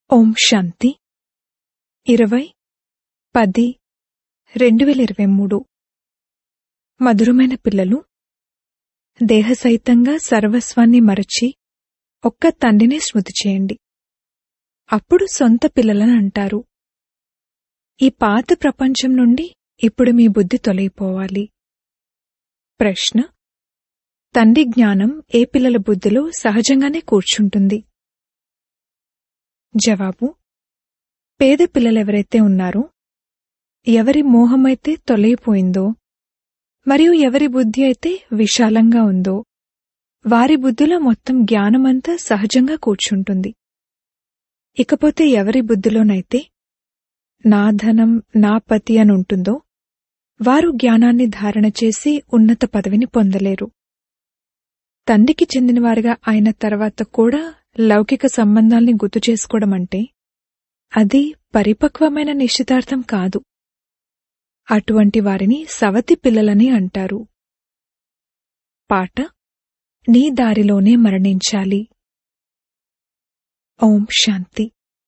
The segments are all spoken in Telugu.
ఓం శాంతి 20-10-2023 మధురమైన పిల్లలు, దేహసహితంగా సర్వస్వాన్ని మరచి ఒక్క తండ్రినే స్మృతి చేయండి. అప్పుడు సొంత పిల్లలని అంటారు. ఈ పాత ప్రపంచం నుండి ఇప్పుడు మీ బుద్ధి తొలగిపోవాలి. ప్రశ్న: తండ్రి జ్ఞానం ఏ పిల్లల బుద్ధిలో సహజంగానే కూర్చుంటుంది? జవాబు: పేద పిల్లలెవరైతే ఉన్నారో, ఎవరి మోహమైతే తొలగిపోయిందో మరియు ఎవరి బుద్ధి అయితే విశాలంగా ఉందో, వారి బుద్ధిలో మొత్తం జ్ఞానమంతా సహజంగా కూర్చుంటుంది. ఇకపోతే ఎవరి బుద్ధిలోనైతే నా ధనం నా పతి అని ఉంటుందో, వారు జ్ఞానాన్ని ధారణ చేసి ఉన్నత పదవిని పొందలేరు. తండ్రికి చెందినవారుగా అయిన తర్వాత కూడా లౌకిక సంబంధాల్ని గుర్తు చేసుకోవడమంటే అది పరిపక్వమైన నిశ్చితార్థం కాదు. అటువంటి వారిని సవతి పిల్లలని అంటారు. పాట: నీ దారిలోనే మరణించాలి. ఓం శాంతి.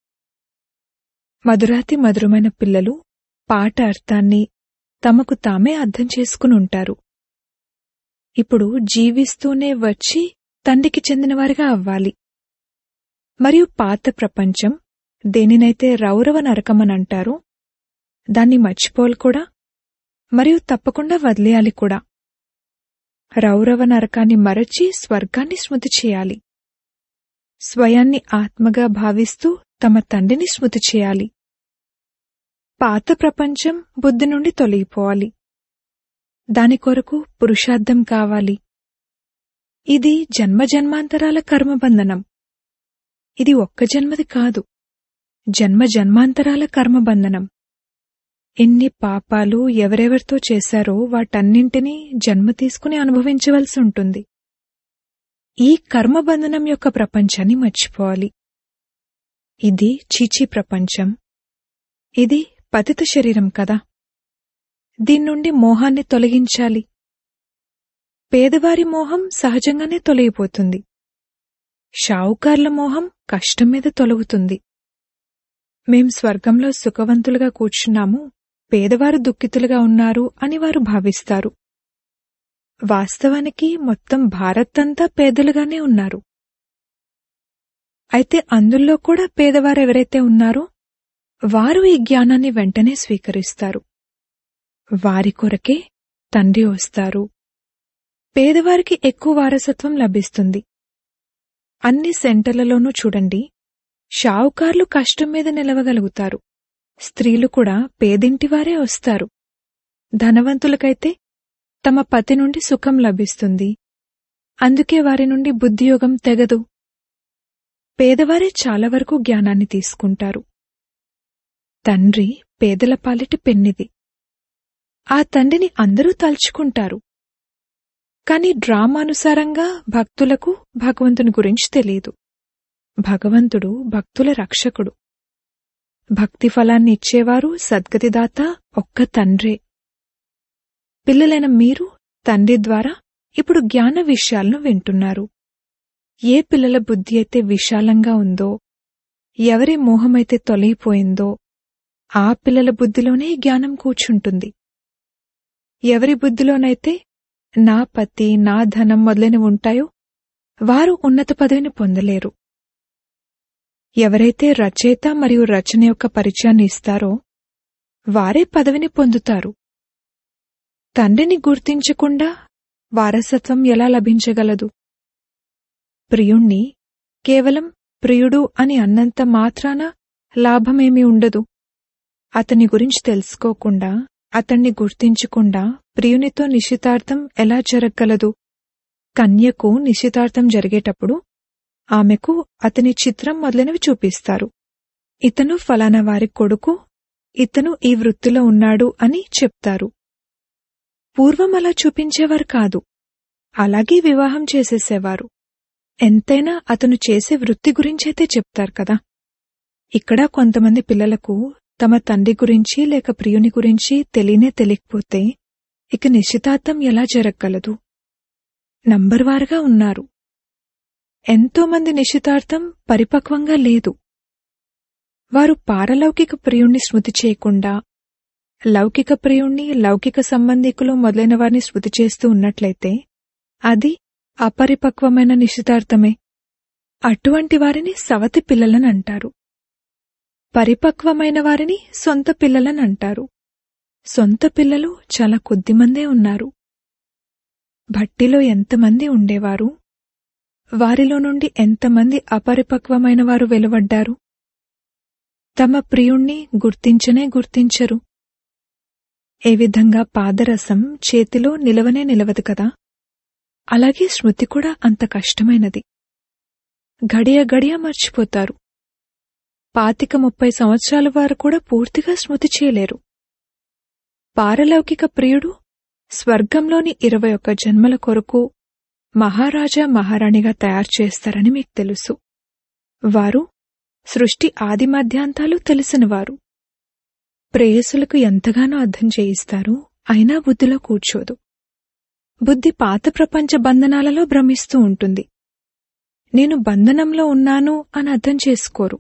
మధురాతి మధురమైన పిల్లలు పాట అర్థాన్ని తమకు తామే అర్థం చేసుకుని ఉంటారు. ఇప్పుడు జీవిస్తూనే వచ్చి తండ్రికి చెందినవారిగా అవ్వాలి. మరియు పాత ప్రపంచం దేనినైతే రౌరవ నరకమనంటారో దాన్ని మర్చిపోవాలి కూడా, మరియు తప్పకుండా వదిలేయాలి కూడా. రౌరవ నరకాన్ని మరచి స్వర్గాన్ని స్మృతి చేయాలి. స్వయాన్ని ఆత్మగా భావిస్తూ తమ తండ్రిని స్మృతి చేయాలి. పాత ప్రపంచం బుద్ధి నుండి తొలగిపోవాలి. దాని కొరకు పురుషార్థం కావాలి. ఇది జన్మజన్మాంతరాల కర్మబంధనం. ఇది ఒక్క జన్మది కాదు, జన్మజన్మాంతరాల కర్మబంధనం. ఎన్ని పాపాలు ఎవరెవరితో చేశారో వాటన్నింటినీ జన్మ తీసుకుని అనుభవించవలసి ఉంటుంది. ఈ కర్మబంధనం యొక్క ప్రపంచాన్ని మర్చిపోవాలి. ఇది చీచీ ప్రపంచం. ఇది పతిత శరీరం కదా. దీన్నుండి మోహాన్ని తొలగించాలి. పేదవారి మోహం సహజంగానే తొలగిపోతుంది. షావుకార్ల మోహం కష్టం మీద తొలగుతుంది. మేం స్వర్గంలో సుఖవంతులుగా కూర్చున్నాము, పేదవారు దుఃఖితులుగా ఉన్నారు అని వారు భావిస్తారు. వాస్తవానికి మొత్తం భారత్ అంతా పేదలుగానే ఉన్నారు. అయితే అందులో కూడా పేదవారెవరైతే ఉన్నారో వారు ఈ జ్ఞానాన్ని వెంటనే స్వీకరిస్తారు. వారి కొరకే తండ్రి వస్తారు. పేదవారికి ఎక్కువ వారసత్వం లభిస్తుంది. అన్ని సెంటర్లలోనూ చూడండి, షావుకార్లు కష్టం మీద నిలవగలుగుతారు. స్త్రీలు కూడా పేదింటివారే వస్తారు. ధనవంతులకైతే తమ పతి నుండి సుఖం లభిస్తుంది. అందుకే వారి నుండి బుద్ధియోగం తెగదు. పేదవారే చాలా వరకు జ్ఞానాన్ని తీసుకుంటారు. తండ్రి పేదల పాలిటి పెన్నిది. ఆ తండ్రిని అందరూ తలుచుకుంటారు. కాని డ్రామానుసారంగా భక్తులకు భగవంతుని గురించి తెలియదు. భగవంతుడు భక్తుల రక్షకుడు. భక్తి ఫలాన్ని ఇచ్చేవారు సద్గతిదాత ఒక్క తండ్రే. పిల్లలైన మీరు తండ్రి ద్వారా ఇప్పుడు జ్ఞాన విషయాలను వింటున్నారు. ఏ పిల్లల బుద్ధి అయితే విశాలంగా ఉందో, ఎవరి మోహమైతే తొలగిపోయిందో ఆ పిల్లల బుద్ధిలోనే జ్ఞానం కూర్చుంటుంది. ఎవరి బుద్ధిలోనైతే నా పతి నా ధనం మొదలైనవి ఉంటాయో వారు ఉన్నత పదవిని పొందలేరు. ఎవరైతే రచయిత మరియు రచన యొక్క పరిచయాన్ని ఇస్తారో వారే పదవిని పొందుతారు. తండ్రిని గుర్తించకుండా వారసత్వం ఎలా లభించగలదు? ప్రియుణ్ణి కేవలం ప్రియుడు అని అన్నంత మాత్రాన లాభమేమీ ఉండదు. అతని గురించి తెలుసుకోకుండా, అతన్ని గుర్తించకుండా ప్రియునితో నిశ్చితార్థం ఎలా జరగగలదు? కన్యకు నిశ్చితార్థం జరిగేటప్పుడు ఆమెకు అతని చిత్రం మొదలైనవి చూపిస్తారు. ఇతను ఫలానా వారి కొడుకు, ఇతను ఈ వృత్తిలో ఉన్నాడు అని చెప్తారు. పూర్వం అలా చూపించేవారు కాదు. అలాగే వివాహం చేసేసేవారు. ఎంతైనా అతను చేసే వృత్తి గురించైతే చెప్తారు కదా. ఇక్కడ కొంతమంది పిల్లలకు తమ తండ్రి గురించి లేక ప్రియుని గురించి తెలియకపోతే ఇక నిశ్చితార్థం ఎలా జరగగలదు? నంబర్వారుగా ఉన్నారు. ఎంతోమంది నిశ్చితార్థం పరిపక్వంగా లేదు. వారు పారలౌకిక ప్రియుణ్ణి స్మృతి చేయకుండా లౌకిక ప్రియుణ్ణి, లౌకిక సంబంధికులు మొదలైన వారిని స్మృతి చేస్తూ ఉన్నట్లయితే అది అపరిపక్వమైన నిశ్చితార్థమే. అటువంటి వారిని సవతి పిల్లలనంటారు. పరిపక్వమైన వారిని సొంత పిల్లలనంటారు. సొంత పిల్లలు చాలా కొద్దిమందే ఉన్నారు. భట్టిలో ఎంతమంది ఉండేవారు? వారిలో నుండి ఎంతమంది అపరిపక్వమైన వారు వెలువడ్డారు? తమ ప్రియుణ్ణి గుర్తించనే గుర్తించరు. ఏ విధంగా పాదరసం చేతిలో నిలవనే నిలవదు కదా, అలాగే స్మృతి కూడా అంత కష్టమైనది. గడియ గడియ మర్చిపోతారు. 25-30 సంవత్సరాల వారు కూడా పూర్తిగా స్మృతి చేయలేరు. పారలౌకిక ప్రియుడు స్వర్గంలోని 21 జన్మల కొరకు మహారాజా మహారాణిగా తయారు చేస్తారని మీకు తెలుసు. వారు సృష్టి ఆది మధ్యాంతాలు తెలిసినవారు. ప్రేయసులకు ఎంతగానో అర్థం చేయిస్తారు, అయినా బుద్ధిలో కూర్చోదు. బుద్ధి పాత ప్రపంచ బంధనాలలో భ్రమిస్తూ ఉంటుంది. నేను బంధనంలో ఉన్నాను అని అర్థం చేసుకోరు.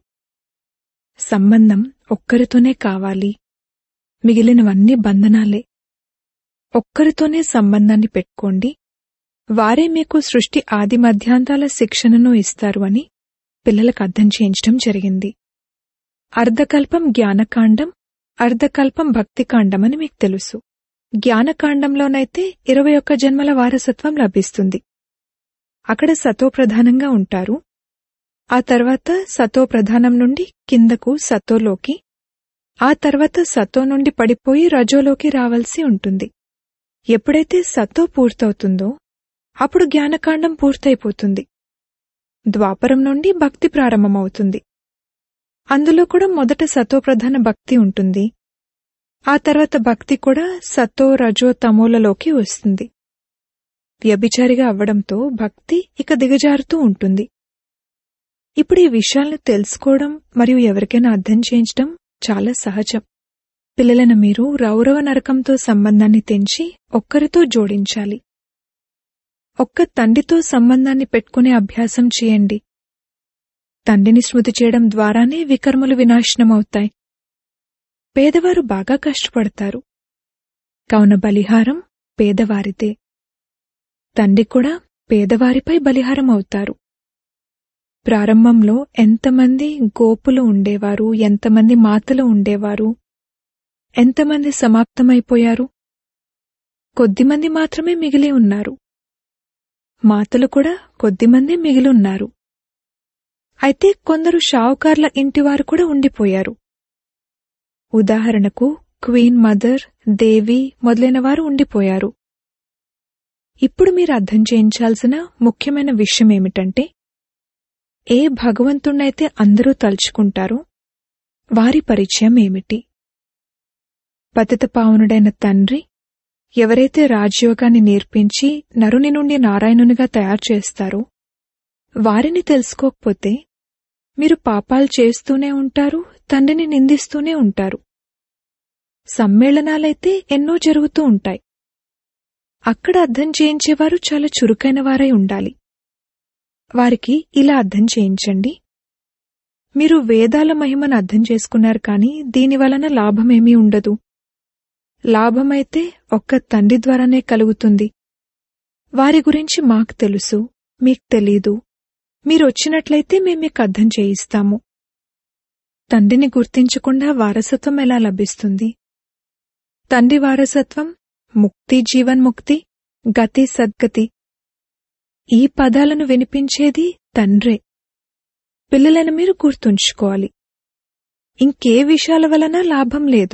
సంబంధం ఒక్కరితోనే కావాలి, మిగిలినవన్నీ బంధనాలే. ఒక్కరితోనే సంబంధాన్ని పెట్టుకోండి, వారే మీకు సృష్టి ఆది మధ్యాంతాల శిక్షణను ఇస్తారు అని పిల్లలకు అర్థం చేయించడం జరిగింది. అర్ధకల్పం జ్ఞానకాండం, అర్ధకల్పం భక్తికాండం అని మీకు తెలుసు. జ్ఞానకాండంలోనైతే 21 జన్మల వారసత్వం లభిస్తుంది. అక్కడ సతోప్రధానంగా ఉంటారు. ఆ తర్వాత సతోప్రధానం నుండి కిందకు సతోలోకి, ఆ తర్వాత సతో నుండి పడిపోయి రజోలోకి రావాల్సి ఉంటుంది. ఎప్పుడైతే సతో పూర్తవుతుందో అప్పుడు జ్ఞానకాండం పూర్తయిపోతుంది. ద్వాపరం నుండి భక్తి ప్రారంభమవుతుంది. అందులో కూడా మొదట సతోప్రధాన భక్తి ఉంటుంది. ఆ తర్వాత భక్తి కూడా సతో రజో తమోలలోకి వస్తుంది. వ్యభిచారిగా అవ్వడంతో భక్తి ఇక దిగజారుతూ ఉంటుంది. ఇప్పుడు ఈ విషయాలను తెలుసుకోవడం మరియు ఎవరికైనా అర్థం చేయించడం చాలా సహజం. పిల్లలను మీరు రౌరవ నరకంతో సంబంధాన్ని తెంచి ఒక్కరితో జోడించాలి. ఒక్క తండ్రితో సంబంధాన్ని పెట్టుకునే అభ్యాసం చేయండి. తండ్రిని స్మృతి చేయడం ద్వారానే వికర్మలు వినాశనమవుతాయి. పేదవారు బాగా కష్టపడతారు, కావున బలిహారం పేదవారిదే. తండ్రి కూడా పేదవారిపై బలిహారం అవుతారు. ప్రారంభంలో ఎంతమంది గోపులు ఉండేవారు, ఎంతమంది మాతలు ఉండేవారు, ఎంతమంది సమాప్తమైపోయారు? కొద్దిమంది మాత్రమే మిగిలి ఉన్నారు. మాతలు కూడా కొద్దిమంది మిగిలి ఉన్నారు. అయితే కొందరు షావుకార్ల ఇంటివారు కూడా ఉండిపోయారు. ఉదాహరణకు క్వీన్ మదర్, దేవి మొదలైనవారు ఉండిపోయారు. ఇప్పుడు మీరు అర్థం చేయించాల్సిన ముఖ్యమైన విషయమేమిటంటే, ఏ భగవంతుణ్ణైతే అందరూ తలుచుకుంటారో వారి పరిచయం ఏమిటి? పతితపావనుడైన తండ్రి ఎవరైతే రాజయోగాన్ని నేర్పించి నరుని నుండి నారాయణునిగా తయారు చేస్తారో వారిని తెలుసుకోకపోతే మీరు పాపాలు చేస్తూనే ఉంటారు, తండ్రిని నిందిస్తూనే ఉంటారు. సమ్మేళనాలైతే ఎన్నో జరుగుతూ ఉంటాయి. అక్కడ అర్థం చేయించేవారు చాలా చురుకైన వారై ఉండాలి. వారికి ఇలా అర్థం చేయించండి, మీరు వేదాల మహిమను అర్థం చేసుకున్నారు కానీ దీనివలన లాభమేమీ ఉండదు. లాభమైతే ఒక్క తండ్రి ద్వారానే కలుగుతుంది. వారి గురించి మాకు తెలుసు, మీకు తెలీదు. మీరొచ్చినట్లయితే మేం మీకు అర్థం చేయిస్తాము. తండ్రిని గుర్తించకుండా వారసత్వం ఎలా లభిస్తుంది? తండ్రి వారసత్వం ముక్తి, జీవన్ముక్తి, గతి, సద్గతి. ఈ పదాలను వినిపించేది తండ్రే. పిల్లలను మీరు గుర్తుంచుకోవాలి. ఇంకే విషయాల వలన లాభం లేదు.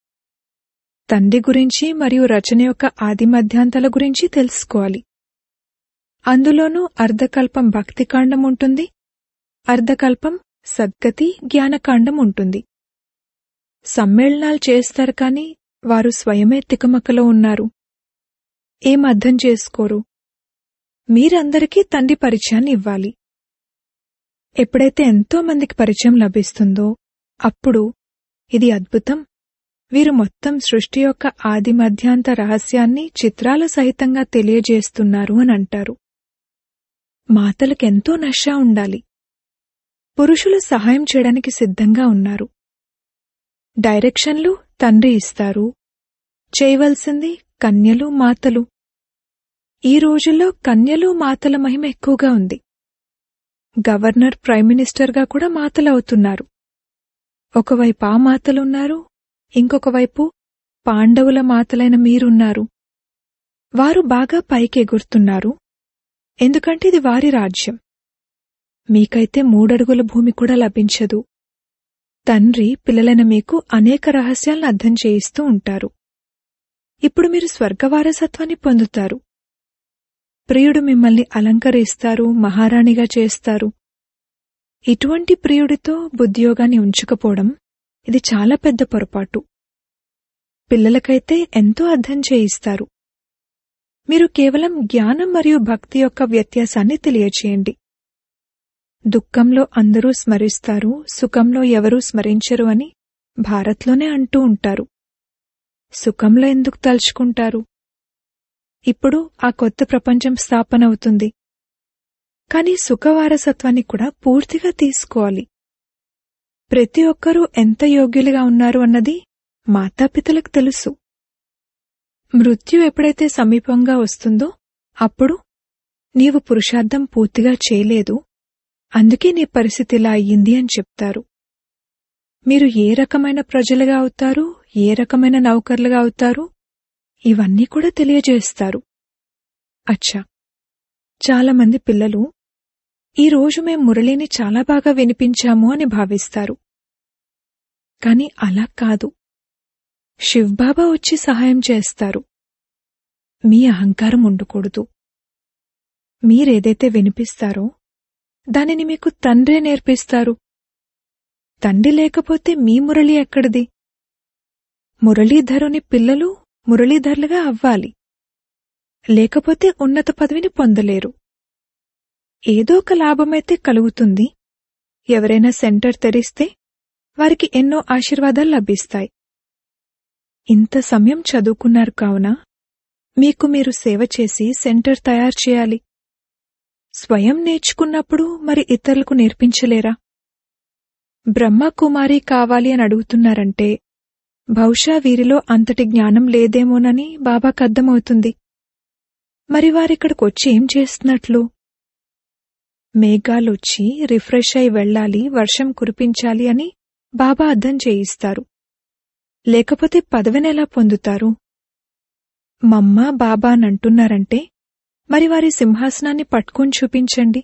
తండ్రి గురించి మరియు రచన యొక్క ఆది మధ్యాంతాల గురించి తెలుసుకోవాలి. అందులోనూ అర్ధకల్పం భక్తికాండం ఉంటుంది, అర్ధకల్పం సద్గతి జ్ఞానకాండం ఉంటుంది. సమ్మేళనాలు చేస్తారు కానీ వారు స్వయమే తికమకలో ఉన్నారు. ఏం అర్థం చేసుకోరు. మీరందరికీ తండ్రి పరిచయాన్ని ఇవ్వాలి. ఎప్పుడైతే ఎంతో మందికి పరిచయం లభిస్తుందో అప్పుడు ఇది అద్భుతం, వీరు మొత్తం సృష్టి యొక్క ఆది మధ్యాంత రహస్యాన్ని చిత్రాల సహితంగా తెలియజేస్తున్నారు అని అంటారు. మాతలకెంతో నష ఉండాలి. పురుషులు సహాయం చేయడానికి సిద్ధంగా ఉన్నారు. డైరెక్షన్లు తండ్రి ఇస్తారు. చేయవలసింది కన్యలు, మాతలు. ఈ రోజుల్లో కన్యలు, మాతల మహిమ ఎక్కువగా ఉంది. గవర్నర్, ప్రైమ్ మినిస్టర్గా కూడా మాతలవుతున్నారు. ఒకవైపు ఆ మాతలున్నారు, ఇంకొక వైపు పాండవుల మాతలైన మీరున్నారు. వారు బాగా పైకి ఎగురుతున్నారు, ఎందుకంటే ఇది వారి రాజ్యం. మీకైతే 3 అడుగుల భూమి కూడా లభించదు. తండ్రి పిల్లలైన మీకు అనేక రహస్యాలను అర్థం చేయిస్తూ ఉంటారు. ఇప్పుడు మీరు స్వర్గవారసత్వాన్ని పొందుతారు. ప్రియుడు మిమ్మల్ని అలంకరిస్తారు, మహారాణిగా చేస్తారు. ఇటువంటి ప్రియుడితో బుద్ధియోగాన్ని ఉంచుకపోవడం ఇది చాలా పెద్ద పొరపాటు. పిల్లలకైతే ఎంతో అర్థం చేయిస్తారు. మీరు కేవలం జ్ఞానం మరియు భక్తి యొక్క వ్యత్యాసాన్ని తెలియచేయండి. దుఃఖంలో అందరూ స్మరిస్తారు, సుఖంలో ఎవరూ స్మరించరు అని భారత్లోనే అంటూ ఉంటారు. సుఖంలో ఎందుకు తలుచుకుంటారు? ఇప్పుడు ఆ కొత్త ప్రపంచం స్థాపనవుతుంది. కాని సుఖవారసత్వాన్ని కూడా పూర్తిగా తీసుకోవాలి. ప్రతి ఒక్కరూ ఎంత యోగ్యులుగా ఉన్నారు అన్నది మాతాపితలకు తెలుసు. మృత్యు ఎప్పుడైతే సమీపంగా వస్తుందో అప్పుడు నీవు పురుషార్థం పూర్తిగా చేయలేదు, అందుకే నీ పరిస్థితి ఇలా అయ్యింది అని చెప్తారు. మీరు ఏ రకమైన ప్రజలుగా అవుతారు, ఏ రకమైన నౌకర్లుగా అవుతారు, ఇవన్నీ కూడా తెలియజేస్తారు. అచ్చా, చాలామంది పిల్లలు ఈరోజు మేం మురళిని చాలా బాగా వినిపించాము అని భావిస్తారు. కాని అలా కాదు. శివ్బాబా వచ్చి సహాయం చేస్తారు. మీ అహంకారం ఉండకూడదు. మీరేదైతే వినిపిస్తారో దానిని మీకు తండ్రే నేర్పిస్తారు. తండ్రి లేకపోతే మీ మురళి ఎక్కడిది? మురళీధరుని పిల్లలు మురళీధరులుగా అవ్వాలి, లేకపోతే ఉన్నత పదవిని పొందలేరు. ఏదో ఒక లాభమైతే కలుగుతుంది. ఎవరైనా సెంటర్ తెరిస్తే వారికి ఎన్నో ఆశీర్వాదాలు లభిస్తాయి. ఇంత సమయం చదువుకున్నారు కావున మీకు మీరు సేవ చేసి సెంటర్ తయారు చేయాలి. స్వయం నేర్చుకున్నప్పుడు మరి ఇతరులకు నేర్పించలేరా? బ్రహ్మకుమారి కావాలి అని అడుగుతున్నారంటే బహుశా వీరిలో అంతటి జ్ఞానం లేదేమోనని బాబాకు అర్థమవుతుంది. మరి వారిక్కడికొచ్చి ఏం చేస్తున్నట్లు? మేఘాలొచ్చి రిఫ్రెష్ అయి వెళ్లాలి, వర్షం కురిపించాలి అని బాబా అర్థం చేయిస్తారు. లేకపోతే పదవినెలా పొందుతారు? మమ్మ బాబా అనంటున్నారంటే మరి వారి సింహాసనాన్ని పట్టుకుని చూపించండి.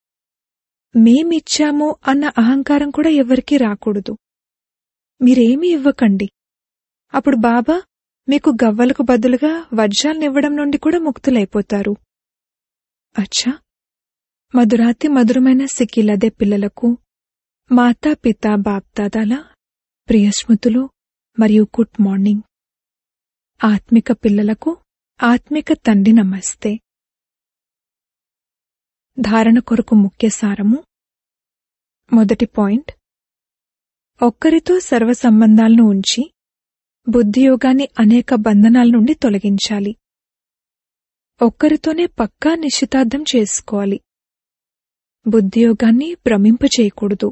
మేమిచ్చాము అన్న అహంకారం కూడా ఎవ్వరికీ రాకూడదు. మీరేమీ ఇవ్వకండి. అప్పుడు బాబా మీకు గవ్వలకు బదులుగా వజ్రాలనివ్వడం నుండి కూడా ముక్తులైపోతారు. అచ్చా, మధురాతి మధురమైన సిక్కిలదే పిల్లలకు మాతా పితా బాప్దాదాల ప్రియస్మృతులు మరియు గుడ్ మార్నింగ్. ఆత్మిక పిల్లలకు ఆత్మిక తండ్రి నమస్తే. ధారణ కొరకు ముఖ్య సారము. మొదటి పాయింట్, ఒక్కరితో సర్వ సంబంధాలను ఉంచి బుద్ధియోగాన్ని అనేక బంధనాల నుండి తొలగించాలి. ఒక్కరితోనే పక్కా నిశ్చితార్థం చేసుకోవాలి. బుద్ధియోగాన్ని భ్రమింపచేయకూడదు.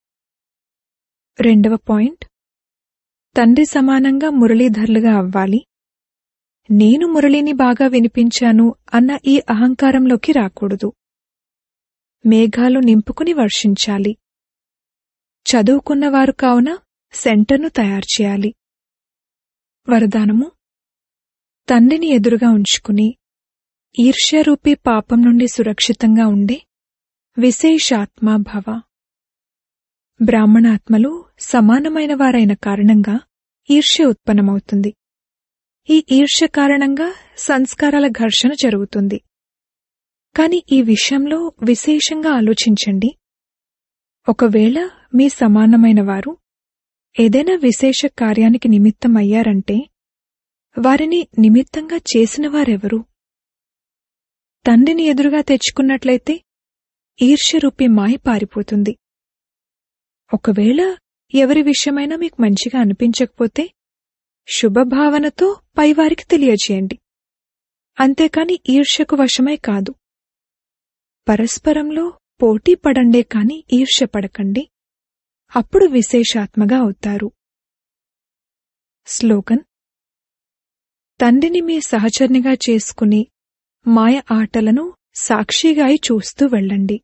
రెండవ పాయింట్, తండ్రి సమానంగా మురళీధరులుగా అవ్వాలి. నేను మురళిని బాగా వినిపించాను అన్న ఈ అహంకారంలోకి రాకూడదు. మేఘాలు నింపుకుని వర్షించాలి. చదువుకున్నవారు కావున సెంటర్ను తయారు చేయాలి. వరదానము, తండ్రిని ఎదురుగా ఉంచుకుని ఈర్ష్యరూపీ పాపం నుండి సురక్షితంగా ఉండే విశేషాత్మా భవ. బ్రాహ్మణాత్మలు సమానమైన వారైన కారణంగా ఈర్ష్య ఉత్పన్నమవుతుంది. ఈ ఈర్ష్య కారణంగా సంస్కారాల ఘర్షణ జరుగుతుంది. కాని ఈ విషయంలో విశేషంగా ఆలోచించండి. ఒకవేళ మీ సమానమైన వారు ఏదైనా విశేష కార్యానికి నిమిత్తం అయ్యారంటే వారిని నిమిత్తంగా చేసినవారెవరు? తండ్రిని ఎదురుగా తెచ్చుకున్నట్లయితే ఈర్ష్యరూపీ మాయ పారిపోతుంది. ఒకవేళ ఎవరి విషయమైనా మీకు మంచిగా అనిపించకపోతే శుభభావనతో పైవారికి తెలియజేయండి, అంతేకాని ఈర్ష్యకు వశమై కాదు. పరస్పరంలో పోటీ పడండే కాని ఈర్ష్యపడకండి. అప్పుడు విశేషాత్మగా అవుతారు. స్లోగన్: తండ్రిని మీ సహచరునిగా చేసుకుని మాయ ఆటలను సాక్షిగాయి చూస్తూ వెళ్ళండి.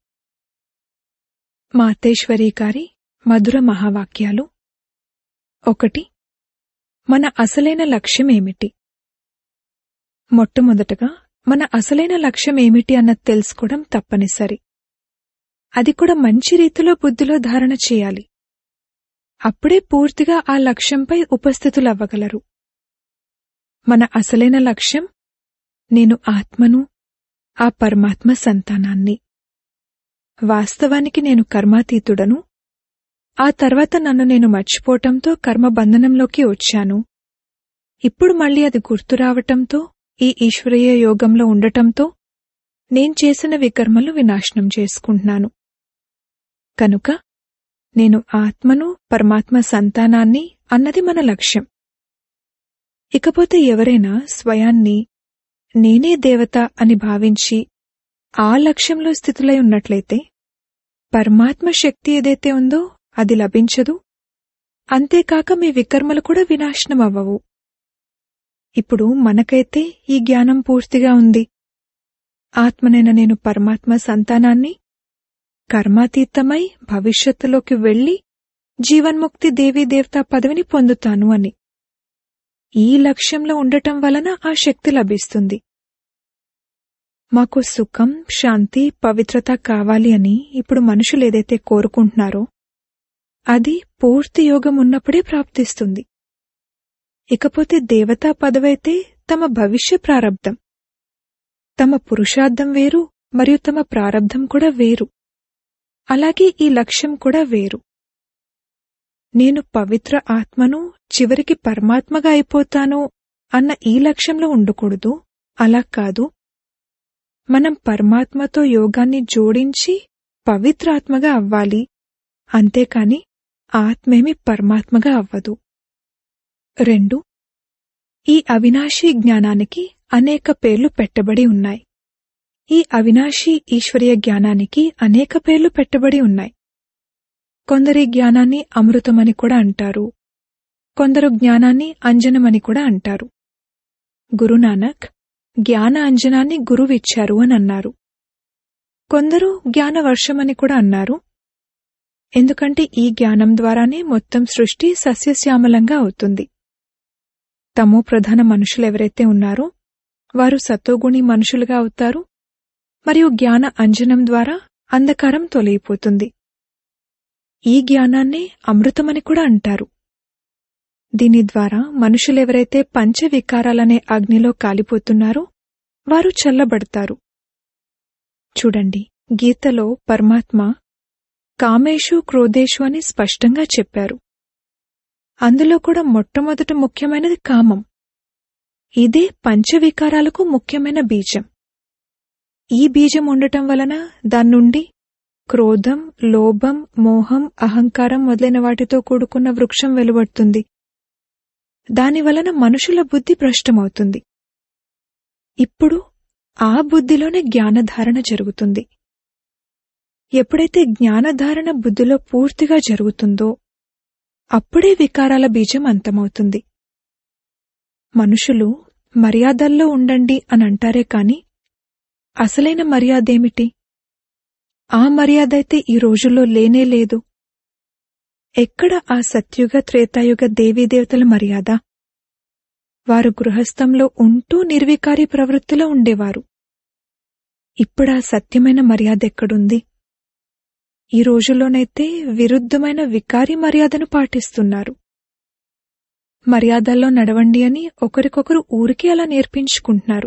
మాతేశ్వరీ గారి మధుర మహావాక్యాలు. 1. మన అసలైన లక్ష్యమేమిటి? మొట్టమొదటగా మన అసలైన లక్ష్యమేమిటి అన్నది తెలుసుకోవడం తప్పనిసరి. అది కూడా మంచి రీతిలో బుద్ధిలో ధారణ చేయాలి. అప్పుడే పూర్తిగా ఆ లక్ష్యంపై ఉపస్థితులవ్వగలరు. మన అసలైన లక్ష్యం నేను ఆత్మను, ఆ పరమాత్మ సంతానాన్ని. వాస్తవానికి నేను కర్మాతీతుడను. ఆ తర్వాత నన్ను నేను మర్చిపోవటంతో కర్మబంధనంలోకి వచ్చాను. ఇప్పుడు మళ్లీ అది గుర్తురావటంతో, ఈ ఈశ్వరీయ యోగంలో ఉండటంతో నేను చేసిన వికర్మలు వినాశనం చేసుకుంటున్నాను. కనుక నేను ఆత్మను, పరమాత్మ సంతానాన్ని అన్నది మన లక్ష్యం. ఇకపోతే ఎవరైనా స్వయాన్ని నేనే దేవత అని భావించి ఆ లక్ష్యంలో స్థితులై ఉన్నట్లయితే పరమాత్మ శక్తి ఏదైతే ఉందో అది లభించదు. అంతేకాక మీ వికర్మలు కూడా వినాశనమవ్వవు. ఇప్పుడు మనకైతే ఈ జ్ఞానం పూర్తిగా ఉంది. ఆత్మనైన నేను పరమాత్మ సంతానాన్ని, కర్మాతీతమై భవిష్యత్తులోకి వెళ్లి జీవన్ముక్తి దేవీదేవతా పదవిని పొందుతాను అని. ఈ లక్ష్యంలో ఉండటం వలన ఆ శక్తి లభిస్తుంది. మాకు సుఖం, శాంతి, పవిత్రత కావాలి అని ఇప్పుడు మనుషులు ఏదైతే కోరుకుంటున్నారో అది పూర్తి యోగం ఉన్నప్పుడే ప్రాప్తిస్తుంది. ఇకపోతే దేవతా పదవైతే తమ భవిష్య ప్రారబ్ధం. తమ పురుషార్థం వేరు మరియు తమ ప్రారబ్ధం కూడా వేరు. అలాగే ఈ లక్ష్యం కూడా వేరు. నేను పవిత్ర ఆత్మను, చివరికి పరమాత్మగా అయిపోతాను అన్న ఈ లక్ష్యంలో ఉండకూడదు. అలా కాదు. మనం పరమాత్మతో యోగాన్ని జోడించి పవిత్రాత్మగా అవ్వాలి. అంతేకాని ఆత్మేమి పరమాత్మగా అవ్వదు. 2. ఈ అవినాశీ జ్ఞానానికి అనేక పేర్లు పెట్టబడి ఉన్నాయి. ఈ అవినాశీ ఈశ్వరీయ జ్ఞానానికి అనేక పేర్లు పెట్టబడి ఉన్నాయి. కొందరి జ్ఞానాన్ని అమృతమని కూడా అంటారు. కొందరు జ్ఞానాన్ని అంజనమని కూడా అంటారు. గురునానక్ జ్ఞాన అంజనాన్ని గురువిచ్చారు అని అన్నారు. కొందరు జ్ఞానవర్షమని కూడా అన్నారు. ఎందుకంటే ఈ జ్ఞానం ద్వారానే మొత్తం సృష్టి సస్యశ్యామలంగా అవుతుంది. తమో ప్రధాన మనుషులెవరైతే ఉన్నారో వారు సతోగుణి మనుషులుగా అవుతారు. మరియు జ్ఞాన అంజనం ద్వారా అంధకారం తొలగిపోతుంది. ఈ జ్ఞానాన్నే అమృతమని కూడా అంటారు. దీని ద్వారా మనుషులెవరైతే పంచవికారాలనే అగ్నిలో కాలిపోతున్నారో వారు చల్లబడతారు. చూడండి, గీతలో పరమాత్మ కామేషు, క్రోధేషు అని స్పష్టంగా చెప్పారు. అందులో కూడా మొట్టమొదట ముఖ్యమైనది కామం. ఇదే పంచవికారాలకు ముఖ్యమైన బీజం. ఈ బీజం ఉండటం వలన దాన్నుండి క్రోధం, లోభం, మోహం, అహంకారం మొదలైన వాటితో కూడుకున్న వృక్షం వెలువడుతుంది. దానివలన మనుషుల బుద్ధి భ్రష్టమవుతుంది. ఇప్పుడు ఆ బుద్ధిలోనే జ్ఞానధారణ జరుగుతుంది. ఎప్పుడైతే జ్ఞానధారణ బుద్ధిలో పూర్తిగా జరుగుతుందో అప్పుడే వికారాల బీజం అంతమవుతుంది. మనుషులు మర్యాదల్లో ఉండండి అని అంటారే కాని అసలైన మర్యాదేమిటి? ఆ మర్యాదైతే ఈ రోజుల్లో లేనే లేదు. ఎక్కడ ఆ సత్యుగ, త్రేతాయుగ దేవీదేవతల మర్యాద? వారు గృహస్థంలో ఉంటూ నిర్వికారి ప్రవృత్తిలో ఉండేవారు. ఇప్పుడా సత్యమైన మర్యాద ఎక్కడుంది? ఈ రోజుల్లోనైతే విరుద్ధమైన వికారి మర్యాదను పాటిస్తున్నారు. మర్యాదల్లో నడవండి అని ఒకరికొకరు ఊరికే అలా నేర్పించుకుంటున్నారు.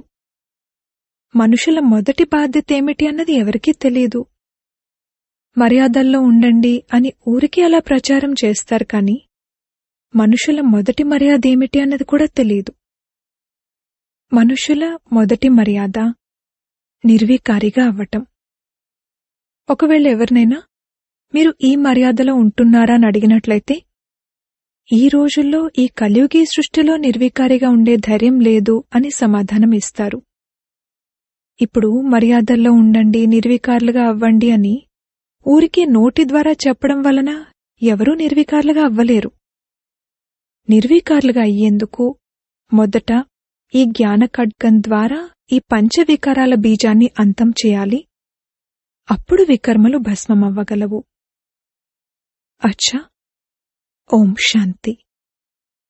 మనుషుల మొదటి బాధ్యత ఏమిటి అన్నది ఎవరికీ తెలీదు. మర్యాదల్లో ఉండండి అని ఊరికే అలా ప్రచారం చేస్తారు కాని మనుషుల మొదటి మర్యాద ఏమిటి అన్నది కూడా తెలీదు. మనుషుల మొదటి మర్యాద నిర్వికారిగా అవ్వటం. ఒకవేళ ఎవరినైనా మీరు ఈ మర్యాదలో ఉంటున్నారా అని అడిగినట్లయితే ఈ రోజుల్లో ఈ కలియుగీ సృష్టిలో నిర్వికారిగా ఉండే ధైర్యం లేదు అని సమాధానం ఇస్తారు. ఇప్పుడు మర్యాదల్లో ఉండండి, నిర్వికారులుగా అవ్వండి అని ఊరికే నోటి ద్వారా చెప్పడం వలన ఎవరూ నిర్వికారులుగా అవ్వలేరు. నిర్వికారులుగా అయ్యేందుకు మొదట ఈ జ్ఞాన ఖడ్గం ద్వారా ఈ పంచవికారాల బీజాన్ని అంతం చేయాలి. అప్పుడు వికర్మలు భస్మమవ్వగలవు. అచ్చా, ఓం శాంతి.